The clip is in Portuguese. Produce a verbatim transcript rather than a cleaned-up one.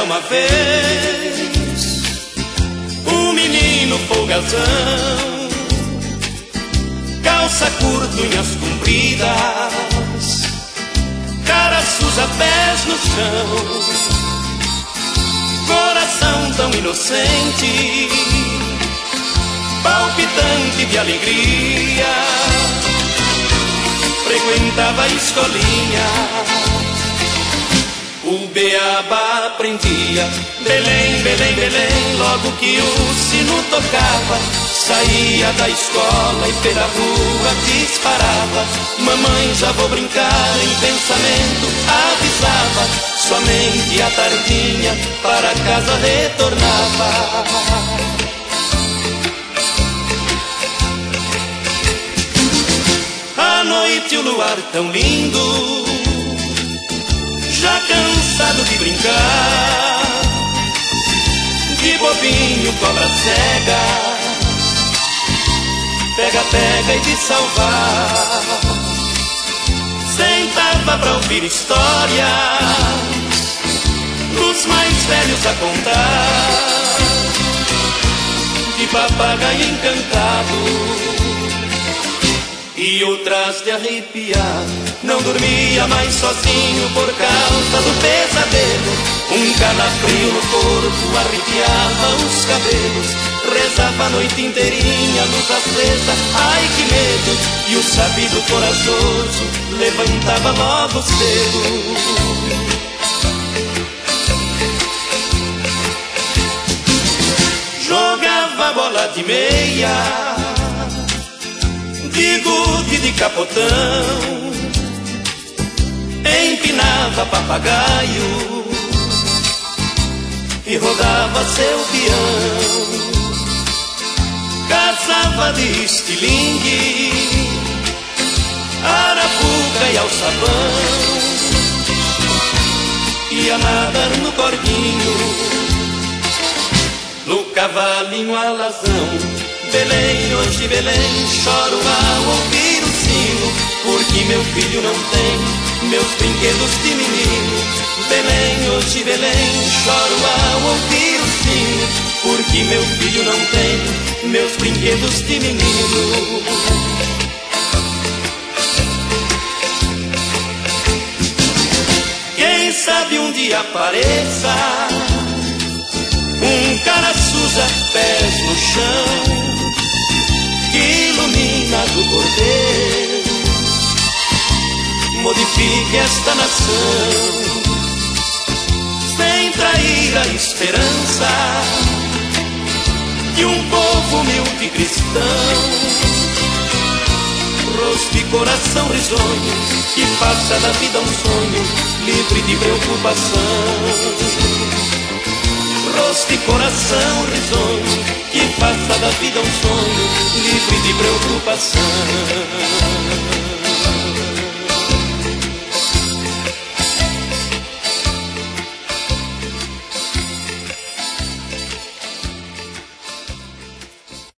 uma vez um menino folgazão, calça curta, unhas compridas, cara suja, pés no chão, coração tão inocente, palpitante de alegria, frequentava a escolinha, o beabá aprendia. Belém, Belém, Belém, logo que o sino tocava, saía da escola e pela rua disparava. Mamãe, já vou brincar, em pensamento avisava. Somente à tardinha para casa retornava. À noite o luar tão lindo, já cansado de brincar, de bobinho, cobra cega, pega, pega e de salvar. Sentava pra ouvir histórias dos mais velhos a contar, de papagaio encantado e outras de arrepiar. Não dormia mais sozinho por causa do pesadelo, um calafrio no corpo arrepiava os cabelos. Rezava a noite inteirinha, luz acesa, ai que medo, e o sabido corajoso levantava logo cedo. Jogava bola de meia, de gude, de capotão, empinava papagaio e rodava seu peão. Caçava de estilingue, arapuca e alçapão, ia nadar no corguinho, no cavalinho alazão. Belém, hoje Belém, choro ao ouvir o sino, porque meu filho não tem meus brinquedos de menino. Belém, hoje Belém, choro ao ouvir o sino, porque meu filho não tem meus brinquedos de menino. Quem sabe um dia apareça um cara suja, pés no chão, que iluminado por Deus modifique esta nação, sem trair a esperança de um povo humilde e cristão, rosto e coração risonho, que faça da vida um sonho livre de preocupação. Rosto e coração risonho, que faça da vida um sonho livre de preocupação.